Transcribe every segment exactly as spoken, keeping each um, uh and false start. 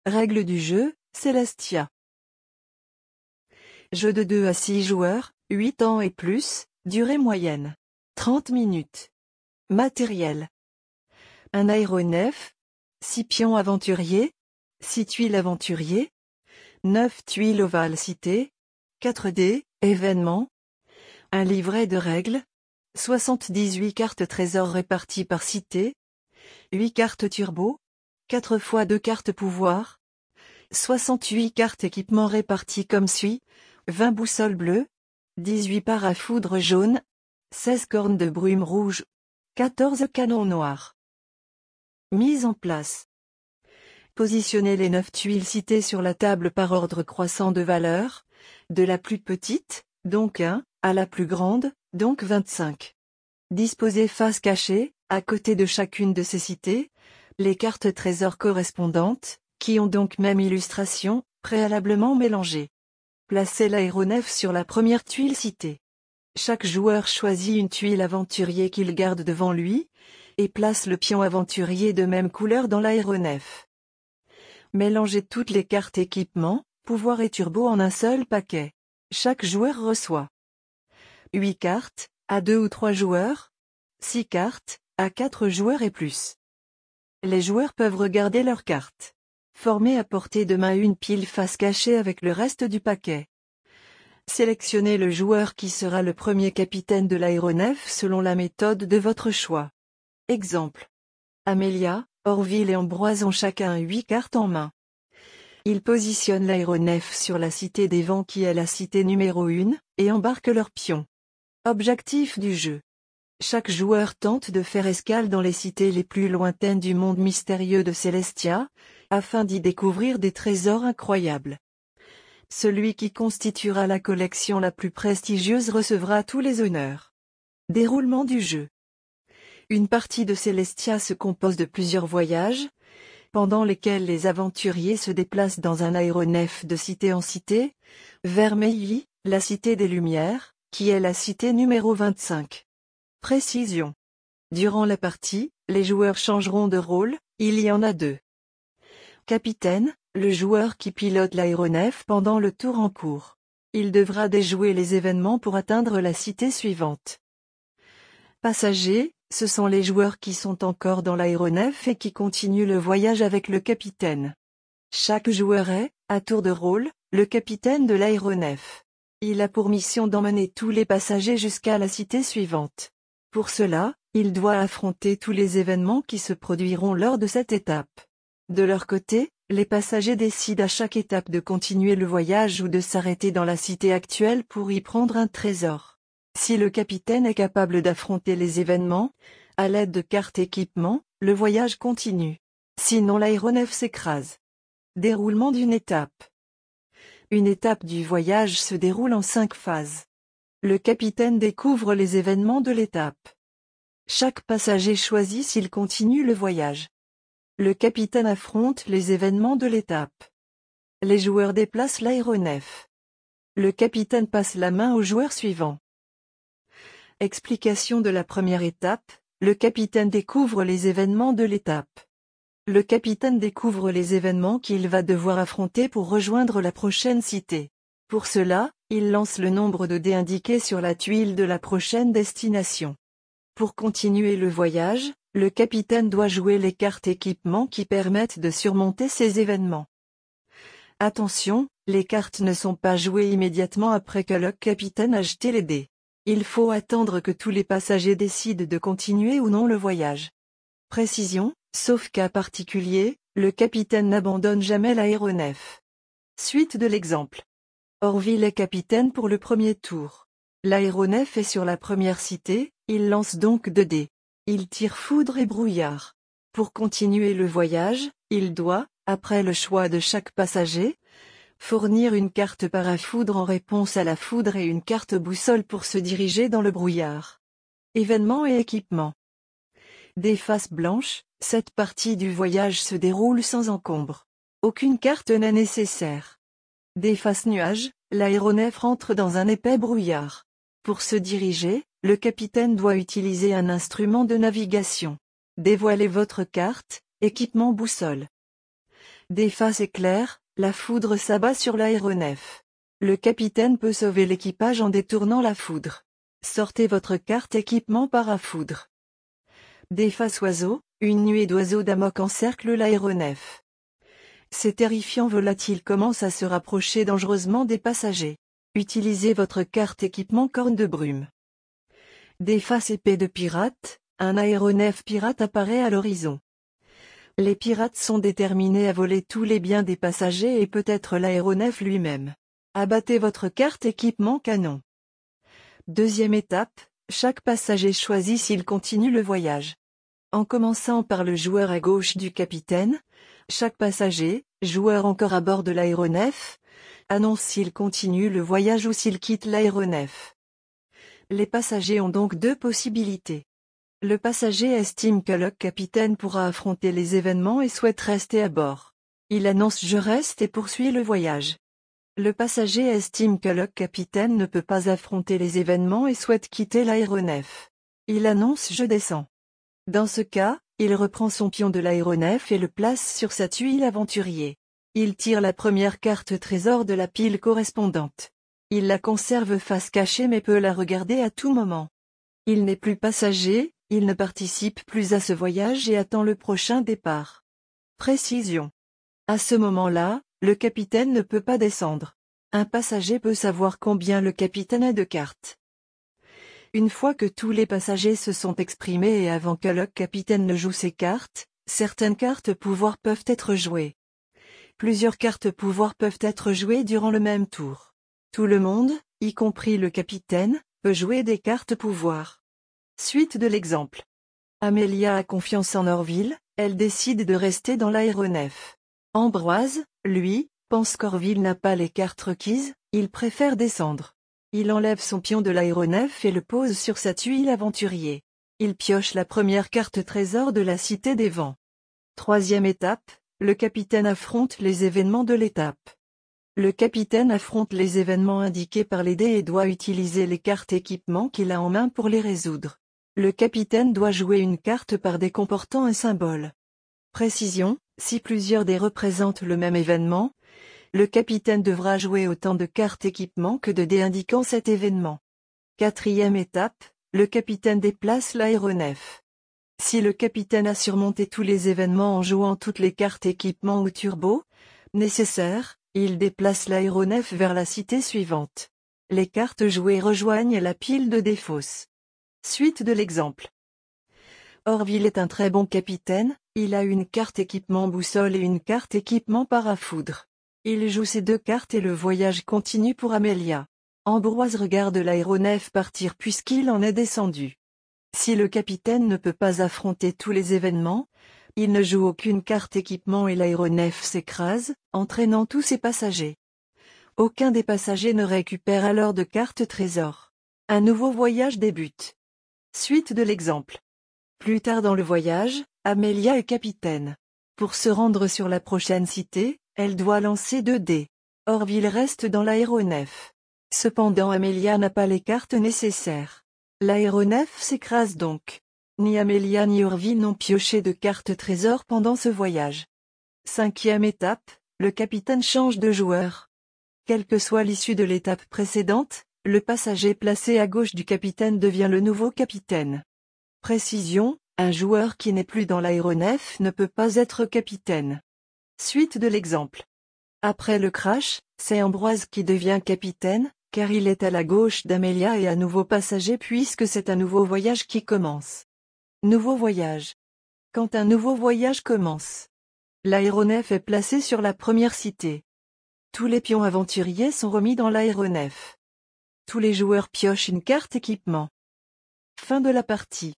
Règles du jeu, Celestia. Jeu de deux à six joueurs, huit ans et plus, durée moyenne. trente minutes. Matériel. Un aéronef, six pions aventuriers, six tuiles aventuriers, neuf tuiles ovales cité, quatre dés, événements, un livret de règles, soixante-dix-huit cartes trésors réparties par cité, huit cartes turbo, quatre fois deux cartes pouvoir, soixante-huit cartes équipement réparties comme suit, vingt boussoles bleues, dix-huit parafoudres jaunes, seize cornes de brume rouge, quatorze canons noirs. Mise en place. Positionnez les neuf tuiles citées sur la table par ordre croissant de valeur, de la plus petite, donc un, à la plus grande, donc vingt-cinq. Disposez face cachée, à côté de chacune de ces cités, les cartes trésors correspondantes, qui ont donc même illustration, préalablement mélangées. Placez l'aéronef sur la première tuile citée. Chaque joueur choisit une tuile aventurier qu'il garde devant lui, et place le pion aventurier de même couleur dans l'aéronef. Mélangez toutes les cartes équipement, pouvoir et turbo en un seul paquet. Chaque joueur reçoit huit cartes, à deux ou trois joueurs, six cartes, à quatre joueurs et plus. Les joueurs peuvent regarder leurs cartes. Formez à portée de main une pile face cachée avec le reste du paquet. Sélectionnez le joueur qui sera le premier capitaine de l'aéronef selon la méthode de votre choix. Exemple. Amélia, Orville et Ambroise ont chacun huit cartes en main. Ils positionnent l'aéronef sur la cité des vents qui est la cité numéro un, et embarquent leurs pions. Objectif du jeu. Chaque joueur tente de faire escale dans les cités les plus lointaines du monde mystérieux de Celestia, afin d'y découvrir des trésors incroyables. Celui qui constituera la collection la plus prestigieuse recevra tous les honneurs. Déroulement du jeu. Une partie de Celestia se compose de plusieurs voyages, pendant lesquels les aventuriers se déplacent dans un aéronef de cité en cité, vers Meili, la cité des Lumières, qui est la cité numéro vingt-cinq. Précision. Durant la partie, les joueurs changeront de rôle, il y en a deux. Capitaine, le joueur qui pilote l'aéronef pendant le tour en cours. Il devra déjouer les événements pour atteindre la cité suivante. Passagers, ce sont les joueurs qui sont encore dans l'aéronef et qui continuent le voyage avec le capitaine. Chaque joueur est, à tour de rôle, le capitaine de l'aéronef. Il a pour mission d'emmener tous les passagers jusqu'à la cité suivante. Pour cela, il doit affronter tous les événements qui se produiront lors de cette étape. De leur côté, les passagers décident à chaque étape de continuer le voyage ou de s'arrêter dans la cité actuelle pour y prendre un trésor. Si le capitaine est capable d'affronter les événements, à l'aide de cartes équipement, le voyage continue. Sinon l'aéronef s'écrase. Déroulement d'une étape. Une étape du voyage se déroule en cinq phases. Le capitaine découvre les événements de l'étape. Chaque passager choisit s'il continue le voyage. Le capitaine affronte les événements de l'étape. Les joueurs déplacent l'aéronef. Le capitaine passe la main au joueur suivant. Explication de la première étape, le capitaine découvre les événements de l'étape. Le capitaine découvre les événements qu'il va devoir affronter pour rejoindre la prochaine cité. Pour cela, il lance le nombre de dés indiqués sur la tuile de la prochaine destination. Pour continuer le voyage, le capitaine doit jouer les cartes équipement qui permettent de surmonter ces événements. Attention, les cartes ne sont pas jouées immédiatement après que le capitaine a jeté les dés. Il faut attendre que tous les passagers décident de continuer ou non le voyage. Précision, sauf cas particulier, le capitaine n'abandonne jamais l'aéronef. Suite de l'exemple. Orville est capitaine pour le premier tour. L'aéronef est sur la première cité, il lance donc deux dés. Il tire foudre et brouillard. Pour continuer le voyage, il doit, après le choix de chaque passager, fournir une carte parafoudre en réponse à la foudre et une carte boussole pour se diriger dans le brouillard. Événements et équipements. Des faces blanches, cette partie du voyage se déroule sans encombre. Aucune carte n'est nécessaire. Des faces nuages, l'aéronef rentre dans un épais brouillard. Pour se diriger, le capitaine doit utiliser un instrument de navigation. Dévoilez votre carte, équipement boussole. Des phases éclairs, la foudre s'abat sur l'aéronef. Le capitaine peut sauver l'équipage en détournant la foudre. Sortez votre carte équipement parafoudre. Des faces oiseaux, une nuée d'oiseaux d'amoc encercle l'aéronef. Ces terrifiants volatiles commencent à se rapprocher dangereusement des passagers. Utilisez votre carte équipement corne de brume. Des faces épées de pirates, un aéronef pirate apparaît à l'horizon. Les pirates sont déterminés à voler tous les biens des passagers et peut-être l'aéronef lui-même. Abattez votre carte équipement canon. Deuxième étape, chaque passager choisit s'il continue le voyage. En commençant par le joueur à gauche du capitaine, chaque passager, joueur encore à bord de l'aéronef, annonce s'il continue le voyage ou s'il quitte l'aéronef. Les passagers ont donc deux possibilités. Le passager estime que le capitaine pourra affronter les événements et souhaite rester à bord. Il annonce « Je reste » et poursuit le voyage. Le passager estime que le capitaine ne peut pas affronter les événements et souhaite quitter l'aéronef. Il annonce « Je descends ». Dans ce cas, il reprend son pion de l'aéronef et le place sur sa tuile aventurier. Il tire la première carte trésor de la pile correspondante. Il la conserve face cachée mais peut la regarder à tout moment. Il n'est plus passager, il ne participe plus à ce voyage et attend le prochain départ. Précision. À ce moment-là, le capitaine ne peut pas descendre. Un passager peut savoir combien le capitaine a de cartes. Une fois que tous les passagers se sont exprimés et avant que le capitaine ne joue ses cartes, certaines cartes pouvoir peuvent être jouées. Plusieurs cartes pouvoir peuvent être jouées durant le même tour. Tout le monde, y compris le capitaine, peut jouer des cartes pouvoir. Suite de l'exemple. Amélia a confiance en Orville, elle décide de rester dans l'aéronef. Ambroise, lui, pense qu'Orville n'a pas les cartes requises, il préfère descendre. Il enlève son pion de l'aéronef et le pose sur sa tuile aventurier. Il pioche la première carte trésor de la Cité des Vents. Troisième étape, le capitaine affronte les événements de l'étape. Le capitaine affronte les événements indiqués par les dés et doit utiliser les cartes équipement qu'il a en main pour les résoudre. Le capitaine doit jouer une carte par dé comportant un symbole. Précision, si plusieurs dés représentent le même événement, le capitaine devra jouer autant de cartes équipement que de dés indiquant cet événement. Quatrième étape, le capitaine déplace l'aéronef. Si le capitaine a surmonté tous les événements en jouant toutes les cartes équipement ou turbo nécessaires, il déplace l'aéronef vers la cité suivante. Les cartes jouées rejoignent la pile de dés fausses. Suite de l'exemple. Orville est un très bon capitaine, il a une carte équipement boussole et une carte équipement parafoudre. Il joue ces deux cartes et le voyage continue pour Amélia. Ambroise regarde l'aéronef partir puisqu'il en est descendu. Si le capitaine ne peut pas affronter tous les événements, il ne joue aucune carte équipement et l'aéronef s'écrase, entraînant tous ses passagers. Aucun des passagers ne récupère alors de carte trésor. Un nouveau voyage débute. Suite de l'exemple. Plus tard dans le voyage, Amélia est capitaine. Pour se rendre sur la prochaine cité, elle doit lancer deux dés. Orville reste dans l'aéronef. Cependant Amélia n'a pas les cartes nécessaires. L'aéronef s'écrase donc. Ni Amélia ni Orville n'ont pioché de cartes trésor pendant ce voyage. Cinquième étape, le capitaine change de joueur. Quelle que soit l'issue de l'étape précédente, le passager placé à gauche du capitaine devient le nouveau capitaine. Précision, un joueur qui n'est plus dans l'aéronef ne peut pas être capitaine. Suite de l'exemple. Après le crash, c'est Ambroise qui devient capitaine, car il est à la gauche d'Amélia et à nouveau passager puisque c'est un nouveau voyage qui commence. Nouveau voyage. Quand un nouveau voyage commence, l'aéronef est placé sur la première cité. Tous les pions aventuriers sont remis dans l'aéronef. Tous les joueurs piochent une carte équipement. Fin de la partie.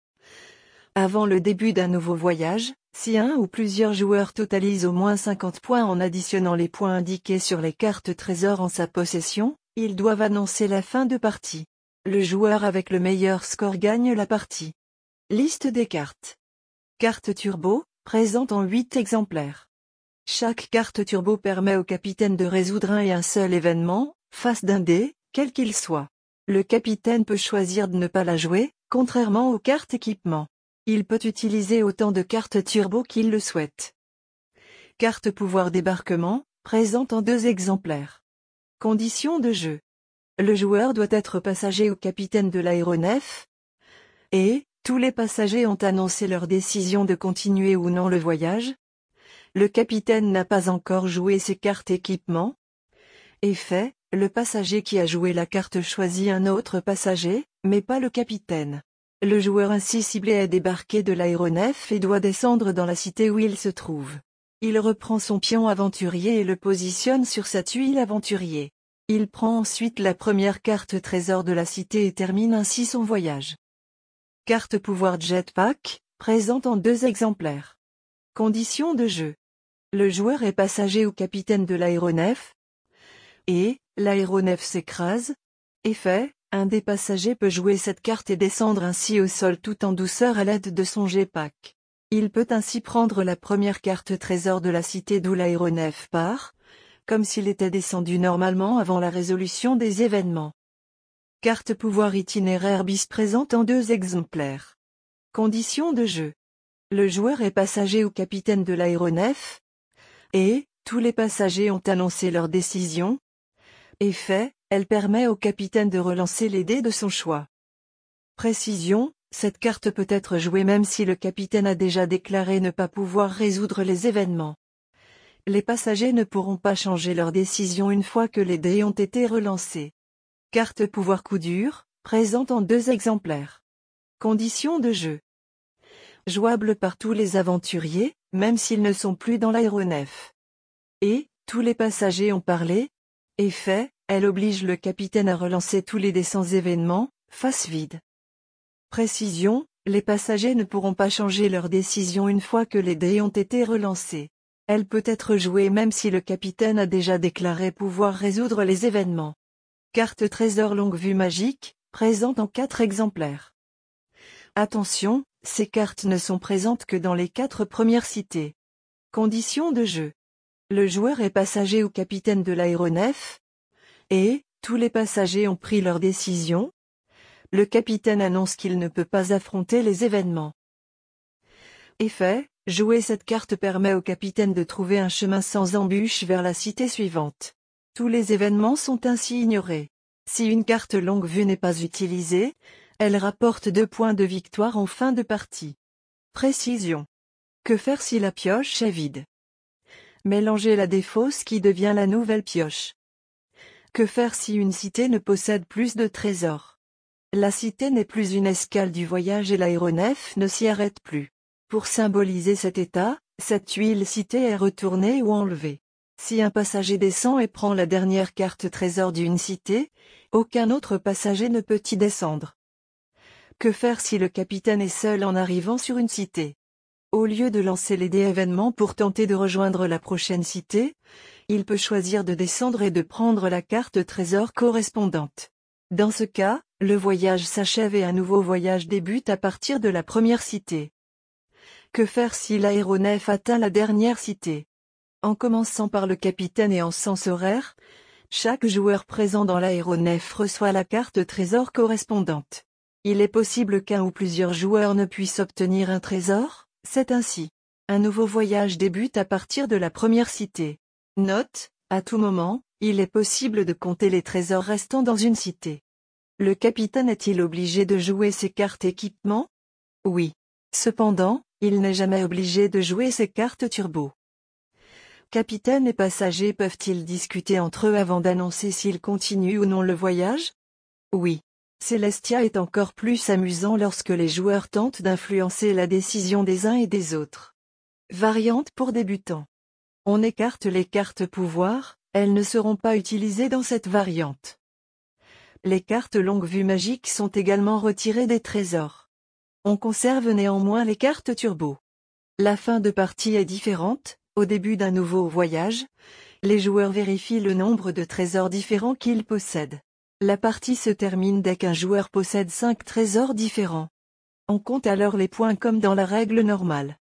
Avant le début d'un nouveau voyage, si un ou plusieurs joueurs totalisent au moins cinquante points en additionnant les points indiqués sur les cartes trésors en sa possession, ils doivent annoncer la fin de partie. Le joueur avec le meilleur score gagne la partie. Liste des cartes. Carte turbo, présente en huit exemplaires. Chaque carte turbo permet au capitaine de résoudre un et un seul événement, face d'un dé, quel qu'il soit. Le capitaine peut choisir de ne pas la jouer, contrairement aux cartes équipement. Il peut utiliser autant de cartes turbo qu'il le souhaite. Carte pouvoir débarquement, présente en deux exemplaires. Conditions de jeu. Le joueur doit être passager ou capitaine de l'aéronef. Et, tous les passagers ont annoncé leur décision de continuer ou non le voyage. Le capitaine n'a pas encore joué ses cartes équipement. Effet, le passager qui a joué la carte choisit un autre passager, mais pas le capitaine. Le joueur ainsi ciblé est débarqué de l'aéronef et doit descendre dans la cité où il se trouve. Il reprend son pion aventurier et le positionne sur sa tuile aventurier. Il prend ensuite la première carte trésor de la cité et termine ainsi son voyage. Carte pouvoir jetpack, présente en deux exemplaires. Conditions de jeu. Le joueur est passager ou capitaine de l'aéronef. Et, l'aéronef s'écrase. Effet, un des passagers peut jouer cette carte et descendre ainsi au sol tout en douceur à l'aide de son jetpack. Il peut ainsi prendre la première carte trésor de la cité d'où l'aéronef part, comme s'il était descendu normalement avant la résolution des événements. Carte pouvoir itinéraire bis présente en deux exemplaires. Conditions de jeu. Le joueur est passager ou capitaine de l'aéronef. Et, tous les passagers ont annoncé leur décision. Effet, elle permet au capitaine de relancer les dés de son choix. Précision, cette carte peut être jouée même si le capitaine a déjà déclaré ne pas pouvoir résoudre les événements. Les passagers ne pourront pas changer leur décision une fois que les dés ont été relancés. Carte pouvoir coup dur, présente en deux exemplaires. Conditions de jeu. Jouable par tous les aventuriers, même s'ils ne sont plus dans l'aéronef. Et, tous les passagers ont parlé. Effet, elle oblige le capitaine à relancer tous les dés sans événement, face vide. Précision, les passagers ne pourront pas changer leur décision une fois que les dés ont été relancés. Elle peut être jouée même si le capitaine a déjà déclaré pouvoir résoudre les événements. Carte trésor longue vue magique, présente en quatre exemplaires. Attention, ces cartes ne sont présentes que dans les quatre premières cités. Conditions de jeu. Le joueur est passager ou capitaine de l'aéronef. Et, tous les passagers ont pris leur décision. Le capitaine annonce qu'il ne peut pas affronter les événements. Effet, jouer cette carte permet au capitaine de trouver un chemin sans embûche vers la cité suivante. Tous les événements sont ainsi ignorés. Si une carte longue vue n'est pas utilisée, elle rapporte deux points de victoire en fin de partie. Précision. Que faire si la pioche est vide? Mélanger la défausse qui devient la nouvelle pioche. Que faire si une cité ne possède plus de trésors? La cité n'est plus une escale du voyage et l'aéronef ne s'y arrête plus. Pour symboliser cet état, cette tuile cité est retournée ou enlevée. Si un passager descend et prend la dernière carte trésor d'une cité, aucun autre passager ne peut y descendre. Que faire si le capitaine est seul en arrivant sur une cité? Au lieu de lancer les dés événements pour tenter de rejoindre la prochaine cité, il peut choisir de descendre et de prendre la carte trésor correspondante. Dans ce cas, le voyage s'achève et un nouveau voyage débute à partir de la première cité. Que faire si l'aéronef atteint la dernière cité? En commençant par le capitaine et en sens horaire, chaque joueur présent dans l'aéronef reçoit la carte trésor correspondante. Il est possible qu'un ou plusieurs joueurs ne puissent obtenir un trésor, c'est ainsi. Un nouveau voyage débute à partir de la première cité. Note, à tout moment, il est possible de compter les trésors restants dans une cité. Le capitaine est-il obligé de jouer ses cartes équipement? Oui. Cependant, il n'est jamais obligé de jouer ses cartes turbo. Capitaine et passagers peuvent-ils discuter entre eux avant d'annoncer s'ils continuent ou non le voyage? Oui. Celestia est encore plus amusant lorsque les joueurs tentent d'influencer la décision des uns et des autres. Variante pour débutants. On écarte les cartes pouvoir, elles ne seront pas utilisées dans cette variante. Les cartes longue vue magique sont également retirées des trésors. On conserve néanmoins les cartes turbo. La fin de partie est différente. Au début d'un nouveau voyage, les joueurs vérifient le nombre de trésors différents qu'ils possèdent. La partie se termine dès qu'un joueur possède cinq trésors différents. On compte alors les points comme dans la règle normale.